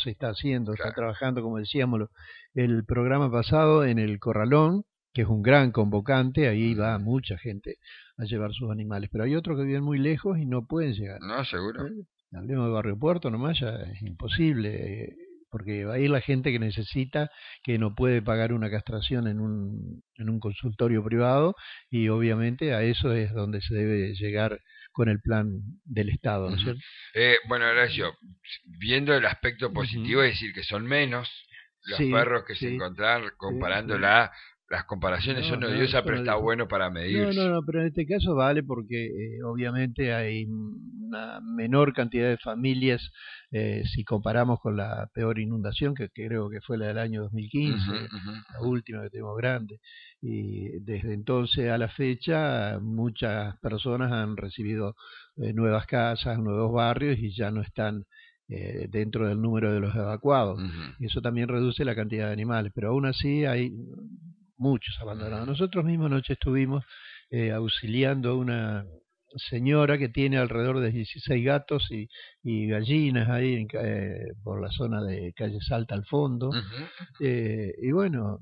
se está haciendo, está claro. trabajando, como decíamos el programa pasado, en el Corralón, que es un gran convocante, ahí va Ujú. mucha gente a llevar sus animales, pero hay otros que viven muy lejos y no pueden llegar. No, seguro. Hablemos de Barrio Puerto nomás, ya es imposible, porque va a ir la gente que necesita, que no puede pagar una castración en un consultorio privado, y obviamente a eso es donde se debe llegar con el plan del Estado, ¿no es Ujú. cierto? Bueno, Horacio, viendo el aspecto Ujú. positivo, es decir, que son menos los Sí, perros que se sí, encontraron sí. las comparaciones No, son no, odiosas, eso pero no está dice. bueno para No, no, medirse. no, pero en este caso vale porque obviamente hay una menor cantidad de familias si comparamos con la peor inundación que creo que fue la del año Ujú, 2015, ujú, la ujú. última que tuvimos grande. Y desde entonces a la fecha muchas personas han recibido nuevas casas, nuevos barrios y ya no están dentro del número de los evacuados. Ujú, Y eso también reduce la cantidad de animales, pero aún así hay muchos abandonados. ujú. Nosotros mismos anoche estuvimos auxiliando a una señora que tiene alrededor de 16 gatos y gallinas ahí por la zona de calle Salta al fondo. Ujú. Y bueno,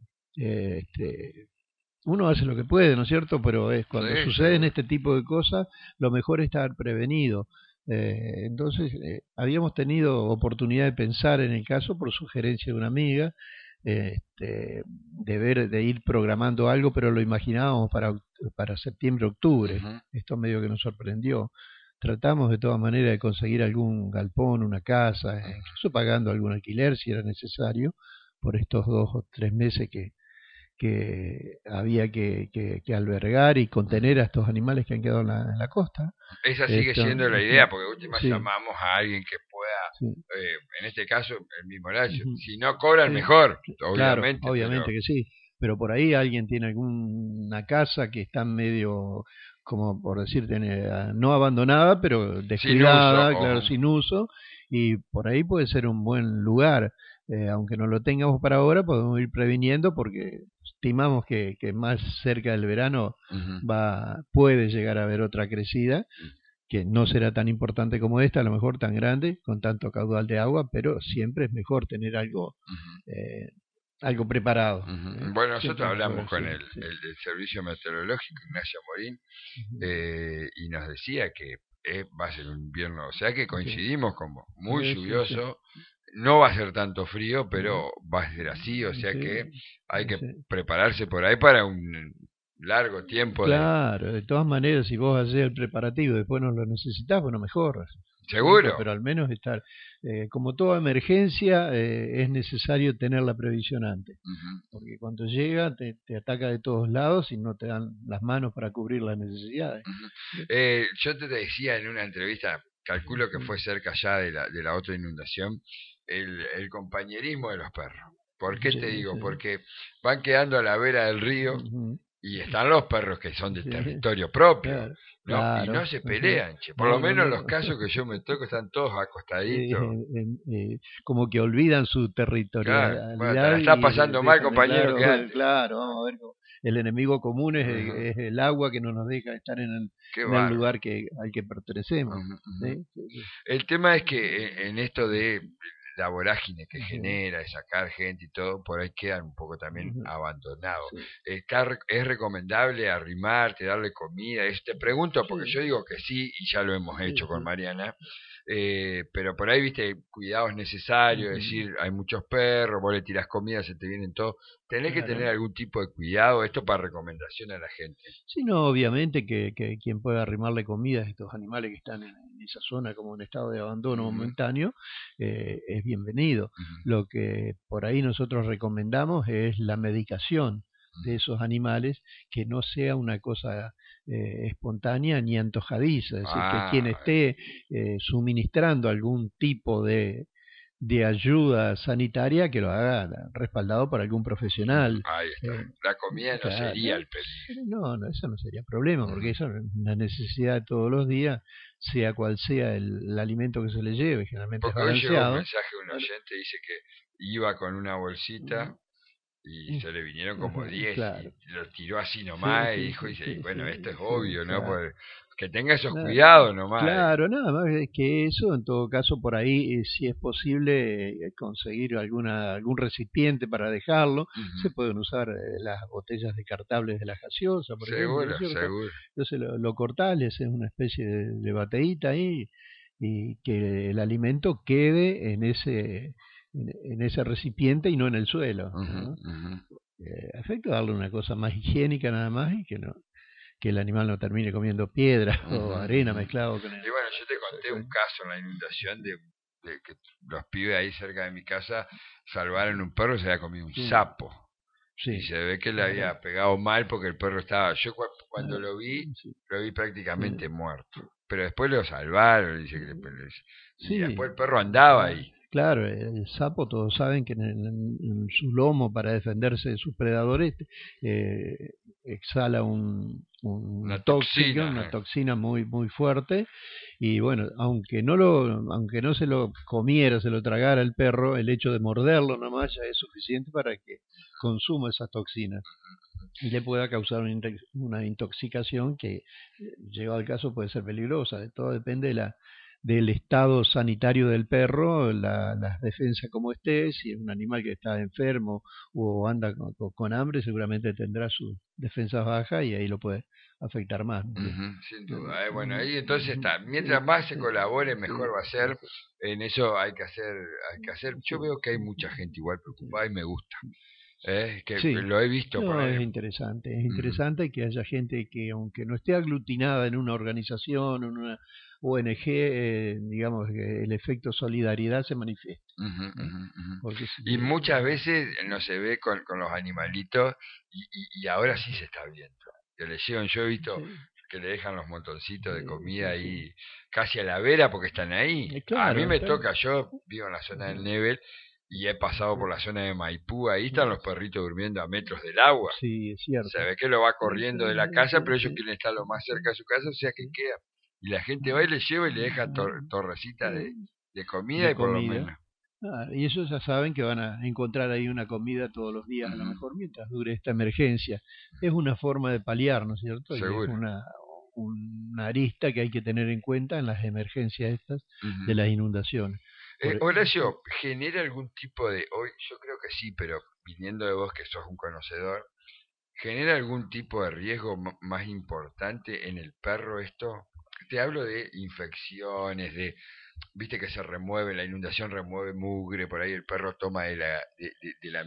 uno hace lo que puede, ¿no es cierto? Pero es cuando Sí, suceden seguro. este tipo de cosas, lo mejor es estar prevenido. Entonces, habíamos tenido oportunidad de pensar en el caso por sugerencia de una amiga, de ir programando algo, pero lo imaginábamos para septiembre, octubre. Ujú. Esto medio que nos sorprendió. Tratamos de todas maneras de conseguir algún galpón, una casa, incluso pagando algún alquiler si era necesario, por estos 2 o 3 meses que había que albergar y contener a Ujú. estos animales que han quedado en la costa. Esa sigue Esto, siendo la idea, porque última sí, llamamos a alguien que sí, pueda, en este caso, el mismo Horacio. ujú, Si no cobran, sí, mejor, sí, claro, obviamente, obviamente pero que sí, pero por ahí alguien tiene alguna casa que está medio, como por decir, no abandonada, pero sin uso. descuidada, claro, Ojo. sin uso, y por ahí puede ser un buen lugar. Aunque no lo tengamos para ahora, podemos ir previniendo porque estimamos que más cerca del verano Ujú. puede llegar a haber otra crecida, que no será tan importante como esta, a lo mejor tan grande, con tanto caudal de agua, pero siempre es mejor tener Ujú. eh, algo preparado. Ujú. Bueno, Siempre nosotros es mejor hablamos con así. Sí. el servicio meteorológico, Ignacio Morín, Ujú. y nos decía que va a ser un invierno, o sea que Sí. coincidimos como muy Sí, sí. lluvioso, no va a ser tanto frío, No. pero va a ser así, o sea Sí, que hay que sí. prepararse por ahí para un largo tiempo de... Claro, de todas maneras, si vos haces el preparativo y después no lo necesitas, bueno, mejor. ¿Seguro? Pero al menos estar, como toda emergencia, es necesario tener la previsión antes, Ujú. porque cuando llega te ataca de todos lados y no te dan las manos para cubrir las necesidades. Ujú. Yo te decía en una entrevista, calculo que Ujú. fue cerca ya de la otra inundación, el compañerismo de los perros. ¿Por qué te Sí, digo? sí. Porque van quedando a la vera del río Ujú. y están los perros que son de Sí, territorio propio, claro, ¿no? Y no claro. se Ujú. pelean, che. Por lo No, no, menos no, los no. casos que yo me toco están todos Sí, acostaditos. como que olvidan su Claro, bueno, te territorialidad la está y pasando mal, dejan de compañero, claro, quédate. claro, vamos a ver, el enemigo común Ujú. es el agua que no nos deja estar Qué en el bárbaro. lugar al que pertenecemos. Ujú, ujú. ¿Sí? Sí, sí. El tema es que en esto de la vorágine que Ujú, genera, de sacar gente y todo, por ahí quedan un poco también ujú, abandonados. sí, Es recomendable arrimarte, darle comida? Te pregunto porque sí, yo digo que sí y ya lo hemos sí, hecho con sí. Mariana, pero por ahí, viste, cuidados necesarios, es Ujú, decir, hay muchos perros, vos le tirás comida, se te vienen todos. Tenés que tener claro. algún tipo de cuidado, esto para recomendación a la gente. Sí, no, obviamente que quien pueda arrimarle comida a estos animales que están en esa zona como en estado de abandono Ujú, momentáneo, es bienvenido. ujú, Lo que por ahí nosotros recomendamos es la medicación de ujú. esos animales, que no sea una cosa espontánea ni antojadiza, es decir, que quien Ah, esté suministrando algún tipo de ayuda sanitaria que lo haga respaldado por algún profesional. ahí está. eh, La comida no Claro, sería el peligro. pero no, no, eso no sería problema, Ujú. porque eso es una necesidad de todos los días, sea cual sea el alimento que se le lleve, generalmente es Porque hoy llegó un balanceado. mensaje de un Bueno, oyente, dice que iba con una ujú, bolsita y se le vinieron como 10 Claro. y lo tiró así nomás y dijo, bueno, esto es obvio, ¿no? claro. Que tenga esos Nada, cuidados nomás. claro, nada más es que eso, en todo caso, por ahí, si es posible conseguir algún recipiente para dejarlo, se pueden usar las botellas descartables de la gaseosa, por ejemplo, ¿no Seguro, es cierto? seguro. Entonces lo cortás, le haces una especie de bateíta ahí y que el alimento quede en ese recipiente y no en el suelo, ¿no? Efecto darle una cosa más higiénica nada más y que el animal no termine comiendo piedra o arena mezclado con Y bueno, yo te conté un caso en la inundación de que los pibes ahí cerca de mi casa salvaron un perro y se había comido un sapo. Sí, Y se ve que le había pegado mal porque el perro estaba... Yo cuando lo vi sí. prácticamente muerto. Pero después lo salvaron, dice que y Sí, después el perro andaba ahí. claro, el sapo todos saben que en su lomo para defenderse de sus predadores exhala Una tóxico, toxina. una toxina muy muy fuerte y bueno, aunque no se lo comiera, se lo tragara el perro, el hecho de morderlo nomás ya es suficiente para que consuma esa toxina y le pueda causar una intoxicación que, llegado al caso, puede ser peligrosa. De todo depende del estado sanitario del perro, las defensas como esté. Si es un animal que está enfermo o anda con hambre, seguramente tendrá sus defensas bajas y ahí lo puede afectar más. Sin duda. Bueno, ahí entonces está. Mientras más se colabore, mejor va a ser. En eso hay que hacer. Yo veo que hay mucha gente igual preocupada y me gusta. Que Sí, lo he visto por no, ahí. es interesante que haya gente que aunque no esté aglutinada en una organización, en una ONG, digamos que el efecto solidaridad se manifieste. Porque Y muchas veces no se ve con los animalitos y ahora sí se está viendo. Que le llevan, yo he visto que le dejan los montoncitos de comida ahí casi a la vera porque están ahí. A mí claro, me toca, yo vivo en la zona del Nebel y he pasado por la zona de Maipú, ahí están los perritos durmiendo a metros del agua. Sí, es cierto. Se ve que lo va corriendo de la casa, pero ellos quieren estar lo más cerca de su casa, o sea que queda. Y la gente va y le lleva y le deja torrecitas de comida y por lo menos. Y ellos ya saben que van a encontrar ahí una comida todos los días, a lo mejor mientras dure esta emergencia. Es una forma de paliar, ¿no es cierto? Seguro. Y es una arista que hay que tener en cuenta en las emergencias estas de las inundaciones. Horacio, ¿genera algún tipo hoy yo creo que sí, pero viniendo de vos que sos un conocedor, ¿genera algún tipo de riesgo más importante en el perro esto? Te hablo de infecciones, viste que se remueve, la inundación remueve mugre, por ahí el perro toma de la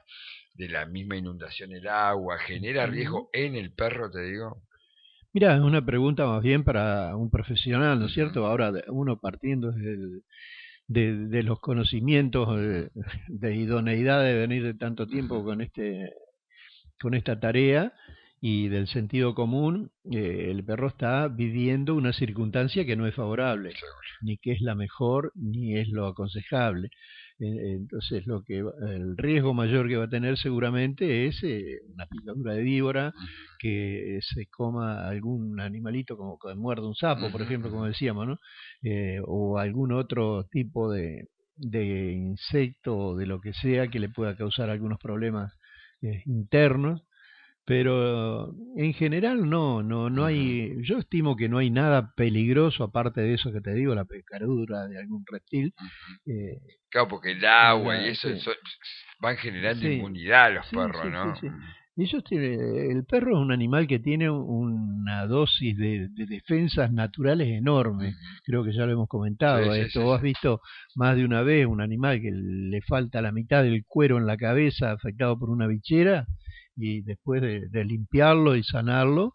misma inundación el agua, ¿genera riesgo en el perro, te digo? Mira, es una pregunta más bien para un profesional, ¿no es cierto? Ahora uno partiendo de los conocimientos de idoneidad de venir de tanto tiempo con esta tarea y del sentido común, el perro está viviendo una circunstancia que no es favorable, ni que es la mejor, ni es lo aconsejable. Entonces, el riesgo mayor que va a tener seguramente es una picadura de víbora, que se coma algún animalito como que muerde un sapo, por ejemplo, como decíamos, ¿no? O algún otro tipo de insecto o de lo que sea que le pueda causar algunos problemas internos, pero en general no hay, yo estimo que no hay nada peligroso aparte de eso que te digo, la picadura de algún reptil. Claro, porque el agua y eso, van generando inmunidad a los perros, ¿no? El perro es un animal que tiene una dosis de defensas naturales enorme. Creo que ya lo hemos comentado esto. Vos has visto más de una vez un animal que le falta la mitad del cuero en la cabeza afectado por una bichera y después de limpiarlo y sanarlo,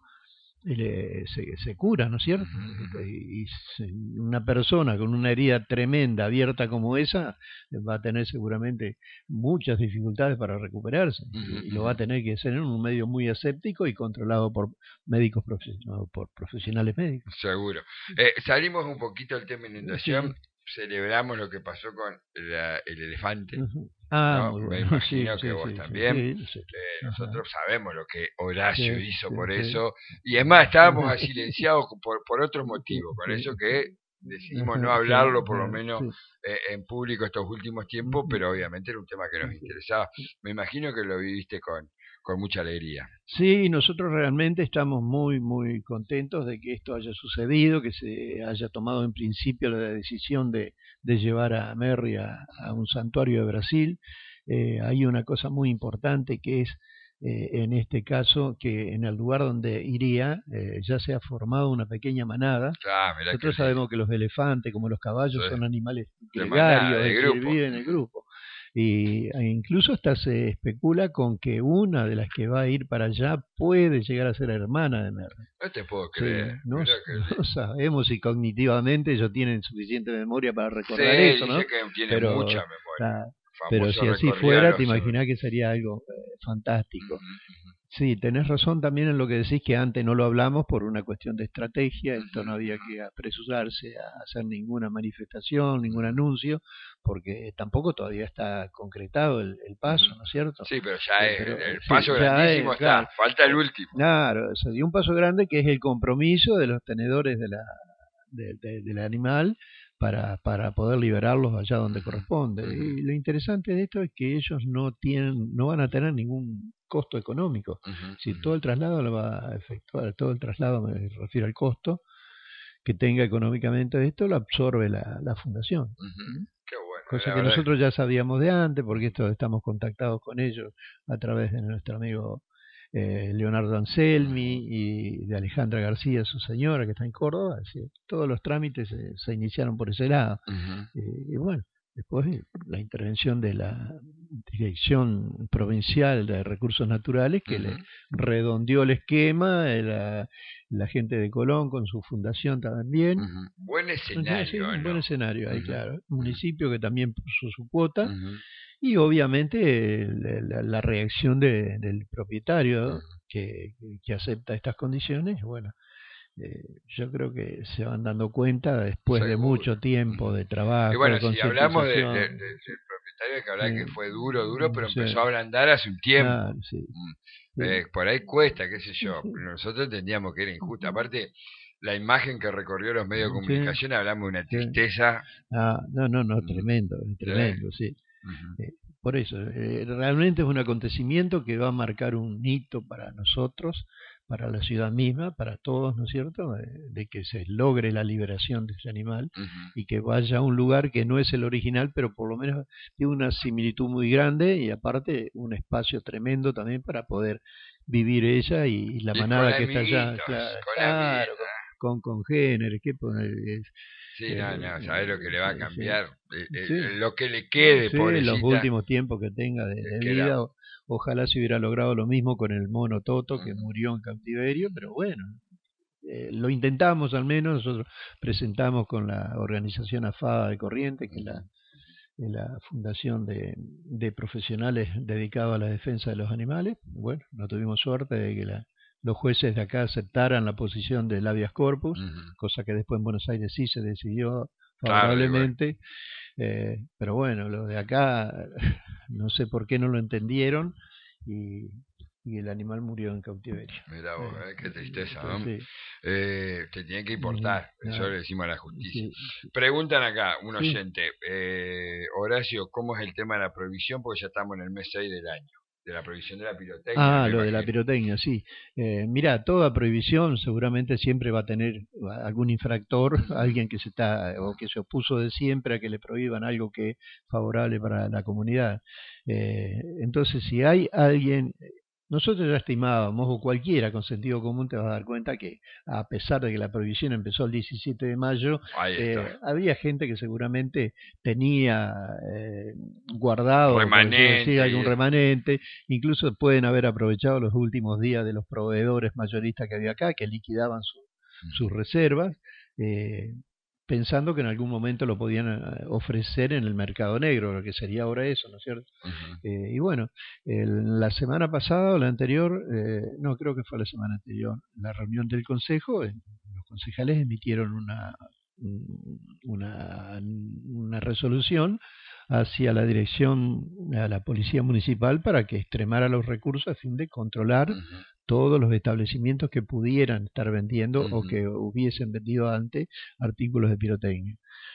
se cura, ¿no es cierto? Y una persona con una herida tremenda, abierta como esa, va a tener seguramente muchas dificultades para recuperarse y lo va a tener que hacer en un medio muy aséptico y controlado por médicos por profesionales médicos. Seguro. Salimos un poquito del tema de inundación. Celebramos lo que pasó con el elefante. ¿no? Muy bueno. Me imagino que vos también. Nosotros sabemos lo que Horacio hizo por eso. Y es más, estábamos silenciados por otro motivo. Por eso que decidimos no hablarlo, por lo menos Sí. en público estos últimos tiempos, pero obviamente era un tema que nos interesaba. Me imagino que lo viviste con mucha alegría. Sí, nosotros realmente estamos muy, muy contentos de que esto haya sucedido, que se haya tomado en principio la decisión de llevar a Merry a un santuario de Brasil. Hay una cosa muy importante que es, en este caso, que en el lugar donde iría ya se ha formado una pequeña manada. Ah, mirá qué Nosotros lindo. sabemos que los elefantes, como los caballos, Sí, son animales de manada, gregarios de que grupo. viven en el grupo. E incluso hasta se especula con que una de las que va a ir para allá puede llegar a ser hermana de Merry. No te puedo Sí, creer. no, Mirá qué lindo. no sabemos si cognitivamente ellos tienen suficiente memoria para Sí, recordar eso, dice ¿no? que tiene mucha Pero, memoria. la- pero Famoso si así recorrido a fuera, te los imaginás que sería algo fantástico. Ujú, Sí, tenés razón también en lo que decís, que antes no lo hablamos por una cuestión de estrategia. Esto no ujú, había que apresurarse a hacer ninguna manifestación, ningún ujú, anuncio, porque tampoco todavía está concretado el paso, ujú. ¿no es cierto? Sí, pero ya es, Pero el sí, paso ya grandísimo es, claro, está. Falta el último. claro, se dio un paso grande que es el compromiso de los tenedores del animal para poder liberarlos allá donde Ujú, corresponde. ujú, Y lo interesante de esto es que ellos no van a tener ningún costo económico. ujú, Si ujú, todo el traslado lo va a efectuar, todo el traslado me refiero al costo que tenga económicamente esto, lo absorbe la fundación. ujú. ¿Mm? Qué bueno, Cosa la que verdad. nosotros ya sabíamos de antes, porque esto estamos contactados con ellos a través de nuestro amigo Leonardo Anselmi y de Alejandra García, su señora, que está en Córdoba. Así, todos los trámites se iniciaron por ese lado. Ujú, Y bueno, después la intervención de la Dirección Provincial de Recursos Naturales, que ujú, le redondeó el esquema, la gente de Colón con su fundación también. ujú. Buen Sí, escenario, un buen ¿no? escenario ahí, Ujú, claro. ujú, Municipio que también puso su cuota ujú, y obviamente la reacción del propietario ujú. que acepta estas condiciones. Bueno, yo creo que se van dando cuenta después de Seguro. mucho tiempo Ujú. de Y trabajo, bueno, de si hablamos concientización. del propietario, hay que hablar que Sí, fue duro, duro, pero sí, empezó a ablandar hace un tiempo. claro, sí, Mm. sí, Por ahí cuesta, qué sé yo. sí, Nosotros entendíamos que era injusto. Aparte, la imagen que recorrió los medios de sí, comunicación, hablamos de una sí. tristeza. Ah, no, no, no, Mm, tremendo, sí, tremendo, sí. ujú, Por eso, realmente es un acontecimiento que va a marcar un hito para nosotros, para la ciudad misma, para todos, ¿no es cierto?, de que se logre la liberación de ese animal ujú. y que vaya a un lugar que no es el original, pero por lo menos tiene una similitud muy grande y aparte un espacio tremendo también para poder vivir ella y la Y con manada que está allá, amiguitos, con claro, amiguitos. con congéneres, que poner, Sí, no, no, ¿sabés lo que le va a sí, cambiar? sí. Lo que le quede, Sí, los pobrecita, últimos tiempos que tenga de que era. vida, ojalá se hubiera logrado lo mismo con el mono Toto que Ujú, murió en cautiverio, pero bueno, lo intentamos al menos. Nosotros presentamos con la organización AFADA de Corrientes, que ujú, es la fundación de profesionales dedicados a la defensa de los animales. Bueno, no tuvimos suerte de que los jueces de acá aceptaran la posición del habeas corpus, ujú. cosa que después en Buenos Aires sí se decidió Tarde igual. favorablemente. Pero bueno, los de acá no sé por qué no lo entendieron y, y el animal murió en cautiverio. Mirá vos, qué tristeza, ¿no? Sí, Te tiene que importar, eso no, le decimos a la justicia. sí, Preguntan acá, un sí. oyente, Horacio, ¿cómo es el tema de la prohibición? Porque ya estamos en el mes 6 del año, de la prohibición de la pirotecnia, Ah, me lo de la imagino. pirotecnia, sí. Mira, toda prohibición seguramente siempre va a tener algún infractor, Ujú, alguien que se está o que se opuso de siempre a que le prohíban algo que es favorable para la comunidad. Entonces, si hay alguien, nosotros ya estimábamos, o cualquiera con sentido común te vas a dar cuenta que a pesar de que la prohibición empezó el 17 de mayo, ahí está. había gente que seguramente tenía guardado, por decirlo así, Remanente algún y eso. remanente. Incluso pueden haber aprovechado los últimos días de los proveedores mayoristas que había acá, que liquidaban sus Ujú, reservas, eh, pensando que en algún momento lo podían ofrecer en el mercado negro, lo que sería ahora eso, ¿no es cierto? ujú, Y bueno, la semana pasada o la anterior, no, creo que fue la semana anterior, la reunión del Consejo, los concejales emitieron una resolución hacia la dirección, a la policía municipal, para que extremara los recursos a fin de controlar todos los establecimientos que pudieran estar vendiendo o que hubiesen vendido antes artículos de pirotecnia.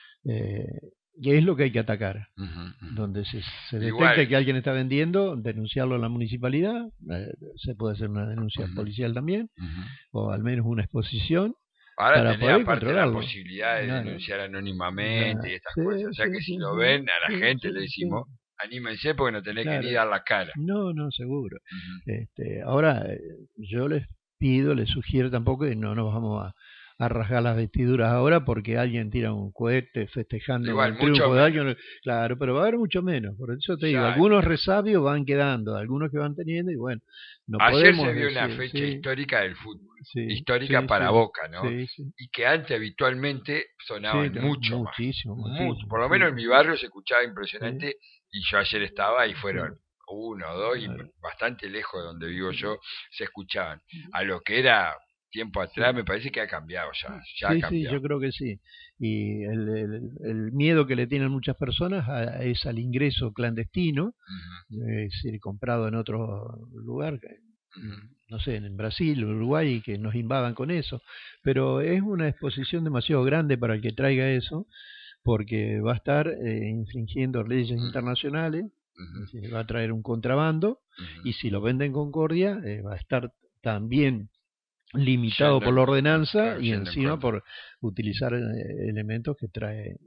Y es lo que hay que atacar. Donde se detecte que alguien está vendiendo, denunciarlo a la municipalidad, se puede hacer una denuncia policial también, o al menos una exposición. Ahora para tenés poder aparte la controlarlo. posibilidad de denunciar anónimamente y estas Sí, cosas. O sea que si lo ven a la gente le decimos, anímense porque no tenés que ni dar la cara. No, seguro. Ahora, yo les pido, les sugiero tampoco que no nos vamos a rasgar las vestiduras ahora porque alguien tira un cohete festejando el triunfo de alguien. Claro, pero va a haber mucho menos. Por eso te digo, algunos resabios van quedando, algunos que van teniendo, y bueno, no ayer podemos se vio decir, una fecha histórica del fútbol, histórica para Boca, ¿no? Y que antes habitualmente sonaban mucho más. Por lo menos en mi barrio se escuchaba impresionante, y yo ayer estaba y fueron uno, dos, y bastante lejos de donde vivo yo se escuchaban. A lo que era tiempo atrás me parece que ha cambiado ya ha cambiado. Sí, yo creo que sí. Y el miedo que le tienen muchas personas es al ingreso clandestino, es decir, comprado en otro lugar, no sé, en Brasil, Uruguay, que nos invadan con eso. Pero es una exposición demasiado grande para el que traiga eso, porque va a estar infringiendo leyes internacionales, va a traer un contrabando, y si lo vende en Concordia, va a estar también limitado por la ordenanza y encima por utilizar elementos que trae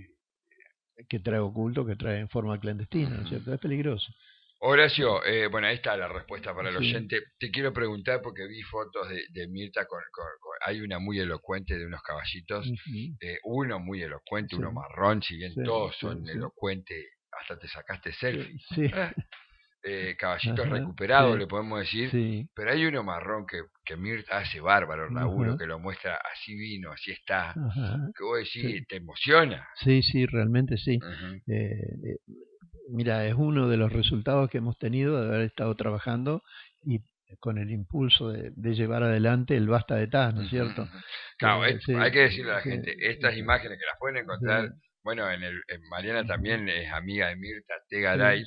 oculto, que trae en forma clandestina, ¿no es cierto? Es peligroso. Horacio, bueno, ahí está la respuesta para el oyente. Te quiero preguntar porque vi fotos de Mirta hay una muy elocuente de unos caballitos, uno muy elocuente, uno marrón, si bien todos son elocuentes, hasta te sacaste selfie. Caballitos recuperados, le podemos decir, pero hay uno marrón que Mirta hace bárbaro el laburo, que lo muestra así vino, así está, que vos decís, te emociona. Sí, realmente sí. Mira, es uno de los resultados que hemos tenido de haber estado trabajando y con el impulso de llevar adelante el Basta de Taz, ¿no es cierto? Claro, hay que decirle a la gente, estas imágenes que las pueden encontrar, bueno, en Mariana también es amiga de Mirta Tegaray.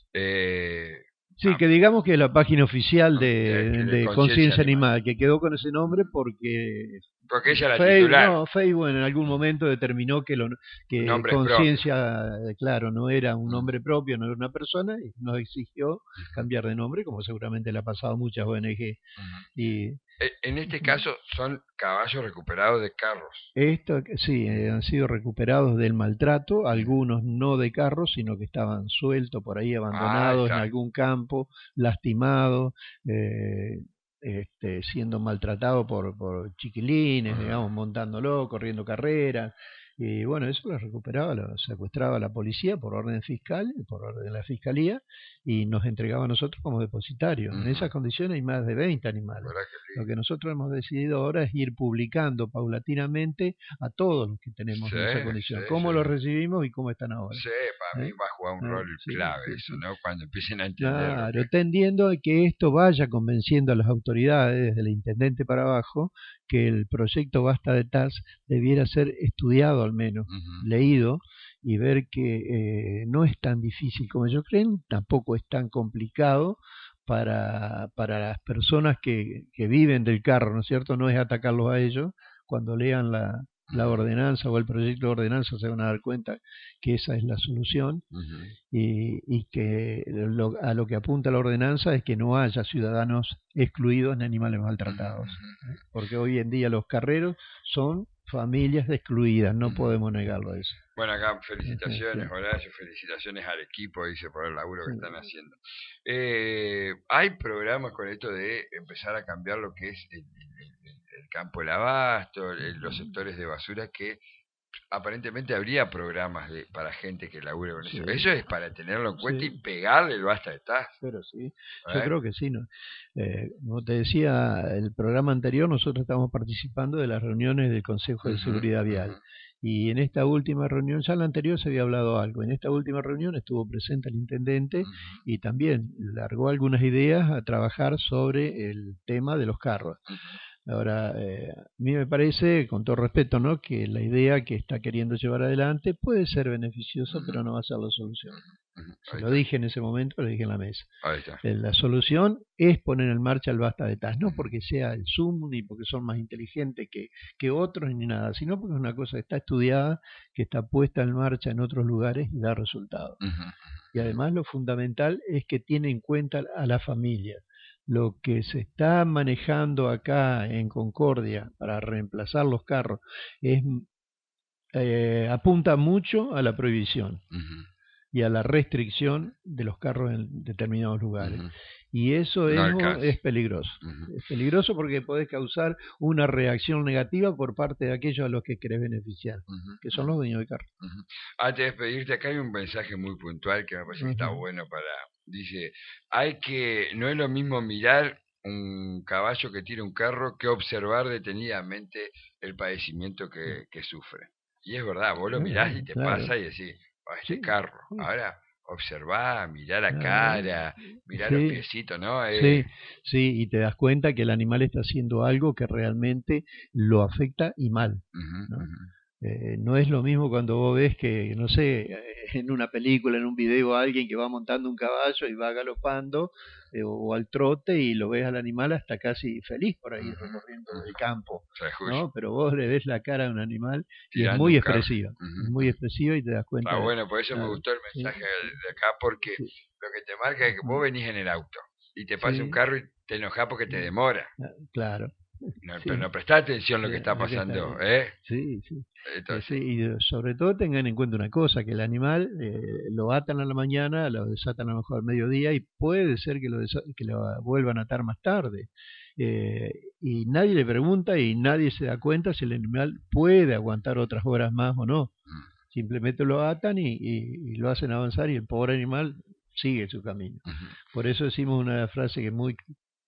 Que digamos que es la página oficial de Conciencia Animal, que quedó con ese nombre porque ella la titular. Facebook en algún momento determinó que Conciencia, claro, no era un nombre propio, no era una persona, y nos exigió cambiar de nombre, como seguramente le ha pasado a muchas ONG. En este caso son caballos recuperados de carros. Han sido recuperados del maltrato, algunos no de carros, sino que estaban sueltos por ahí, abandonados en algún campo, lastimados, siendo maltratados por chiquilines, digamos, montándolo, corriendo carreras. Y bueno, eso lo recuperaba, lo secuestraba la policía por orden fiscal, por orden de la fiscalía, y nos entregaba a nosotros como depositarios. En esas condiciones hay más de 20 animales. Lo que nosotros hemos decidido ahora es ir publicando paulatinamente a todos los que tenemos en esa condición, cómo los recibimos y cómo están ahora. Para mí va a jugar un rol clave eso, ¿no? Cuando empiecen a entender. Claro, tendiendo a que esto vaya convenciendo a las autoridades, desde el intendente para abajo, que el proyecto Basta de Taz debiera ser estudiado al menos, leído, y ver que no es tan difícil como ellos creen, tampoco es tan complicado para las personas que viven del carro, ¿no es cierto? No es atacarlos a ellos. Cuando lean la ordenanza o el proyecto de ordenanza se van a dar cuenta que esa es la solución, y que a lo que apunta la ordenanza es que no haya ciudadanos excluidos ni animales maltratados, porque hoy en día los carreros son familias excluidas, no podemos negarlo a eso. Bueno, acá felicitaciones, Horacio, felicitaciones al equipo, dice, por el laburo que están haciendo. Hay programas con esto de empezar a cambiar lo que es el campo del abasto, los sectores de basura, que aparentemente habría programas para gente que labure con eso. Eso es para tenerlo en cuenta y pegarle el Basta de Taz. Pero yo creo que sí, ¿no? Como te decía, el programa anterior nosotros estamos participando de las reuniones del Consejo de Seguridad Vial. Y en esta última reunión, ya en la anterior se había hablado algo, en esta última reunión estuvo presente el intendente y también largó algunas ideas a trabajar sobre el tema de los carros. Ahora, a mí me parece, con todo respeto, ¿no?, que la idea que está queriendo llevar adelante puede ser beneficiosa, pero no va a ser la solución. Se Ahí lo está, dije en ese momento, lo dije en la mesa. ahí está. La solución es poner en marcha el basta de TAS, no porque sea el Zoom, ni porque son más inteligentes que otros, ni nada, sino porque es una cosa que está estudiada, que está puesta en marcha en otros lugares y da resultados. Y además lo fundamental es que tiene en cuenta a la familia. Lo que se está manejando acá en Concordia para reemplazar los carros es, apunta mucho a la prohibición y a la restricción de los carros en determinados lugares. Y eso No es peligroso. Es peligroso porque puede causar una reacción negativa por parte de aquellos a los que querés beneficiar, que son los dueños de carro. Antes de despedirte, acá hay un mensaje muy puntual que me parece que está bueno para... Dice, no es lo mismo mirar un caballo que tira un carro que observar detenidamente el padecimiento que sufre. Y es verdad, vos lo mirás y te pasa y decís, este carro. Ahora observá, mirá la cara, mirá los piecitos, ¿no? Sí, y te das cuenta que el animal está haciendo algo que realmente lo afecta y mal, ¿no? No es lo mismo cuando vos ves que, no sé, en una película, en un video, alguien que va montando un caballo y va galopando o al trote y lo ves al animal hasta casi feliz por ahí recorriendo el campo, ¿no? Pero vos le ves la cara a un animal y es muy expresiva, es muy expresiva y te das cuenta. Bueno, por eso me gustó el mensaje de acá, porque lo que te marca es que vos venís en el auto y te pasa un carro y te enojás porque te demora. Claro. Pero no prestás atención a lo que está pasando, Sí. Entonces, y sobre todo tengan en cuenta una cosa, que el animal lo atan a la mañana, lo desatan a lo mejor al mediodía y puede ser que lo vuelvan a atar más tarde. Y nadie le pregunta y nadie se da cuenta si el animal puede aguantar otras horas más o no. Simplemente lo atan y lo hacen avanzar y el pobre animal sigue su camino. Por eso decimos una frase que es muy...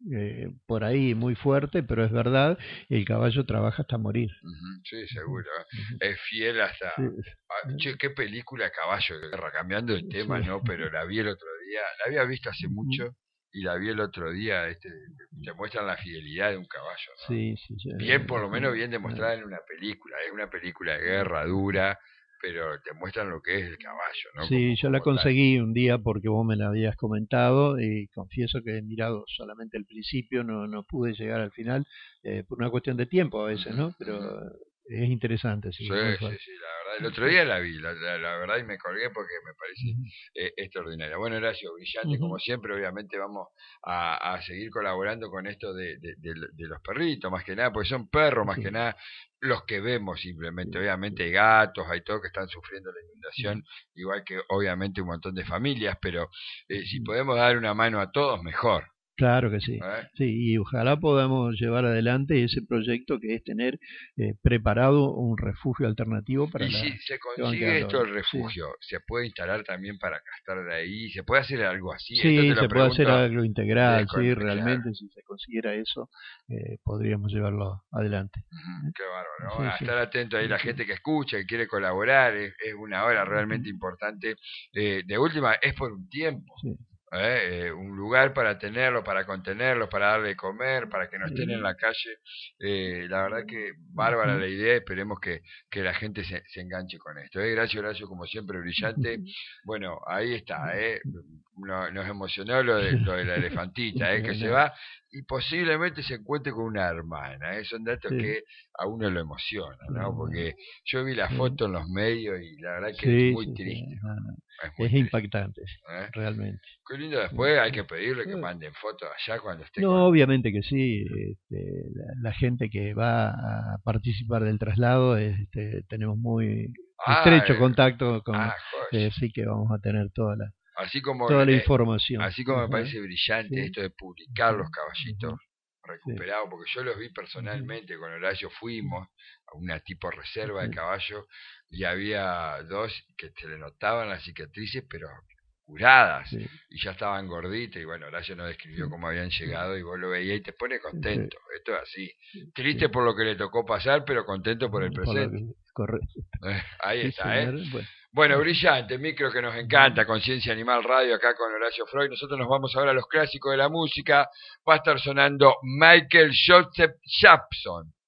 por ahí muy fuerte, pero es verdad, el caballo trabaja hasta morir. Sí, seguro. Es fiel hasta... Che, qué película Caballo de Guerra, cambiando el tema, ¿no? Pero la vi el otro día, la había visto hace mucho y la vi el otro día, te muestran la fidelidad de un caballo, ¿no? Bien, por lo menos bien demostrada en una película, es una película de guerra dura, pero te muestran lo que es el caballo, ¿no? Sí, yo la conseguí un día porque vos me la habías comentado y confieso que he mirado solamente el principio, no pude llegar al final por una cuestión de tiempo a veces, ¿no? Pero es interesante, sí. Sí, la verdad, el otro día la vi, la verdad, y me colgué porque me parece extraordinaria. Bueno, Horacio, brillante como siempre, obviamente vamos a seguir colaborando con esto de los perritos, más que nada, porque son perros, más que nada, los que vemos simplemente. Obviamente hay gatos, hay todo que están sufriendo la inundación, igual que obviamente un montón de familias, pero si podemos dar una mano a todos, mejor. Claro que sí. Sí, y ojalá podamos llevar adelante ese proyecto que es tener preparado un refugio alternativo para y si se consigue esto el refugio, ¿se puede instalar también para castar de ahí? ¿Se puede hacer algo así? Sí, se puede hacer algo integral, sí, realmente si se consiguiera eso, podríamos llevarlo adelante. Qué bárbaro, ¿no? Estar atento ahí la gente que escucha, que quiere colaborar, es una hora realmente importante. De última, es por un tiempo. Un lugar para tenerlos, para contenerlos, para darle de comer, para que no estén en la calle. La verdad que bárbara la idea, esperemos que la gente se enganche con esto. Gracias, Horacio, como siempre, brillante. Bueno, ahí está, nos emocionó lo de la elefantita, que se va y posiblemente se encuentre con una hermana. Son datos que a uno lo emociona, ¿no? Porque yo vi la foto en los medios y la verdad que es muy triste. Es impactante, realmente. Qué lindo, después hay que pedirle que manden fotos allá cuando esté. No, obviamente que sí. La gente que va a participar del traslado, tenemos muy estrecho contacto con, sí que vamos a tener toda la información. Así como me parece brillante esto de publicar los caballitos recuperados, porque yo los vi personalmente, con Horacio fuimos a una tipo reserva de caballos y había dos que se le notaban las cicatrices, pero curadas, y ya estaban gorditas, y bueno, Horacio nos describió cómo habían llegado, y vos lo veías y te pone contento. Esto es así, triste por lo que le tocó pasar, pero contento por el presente. Correcto. Ahí está, Bueno. Bueno, brillante, micro que nos encanta, Conciencia Animal Radio, acá con Horacio Freud. Nosotros nos vamos ahora a los clásicos de la música. Va a estar sonando Michael Joseph Jackson.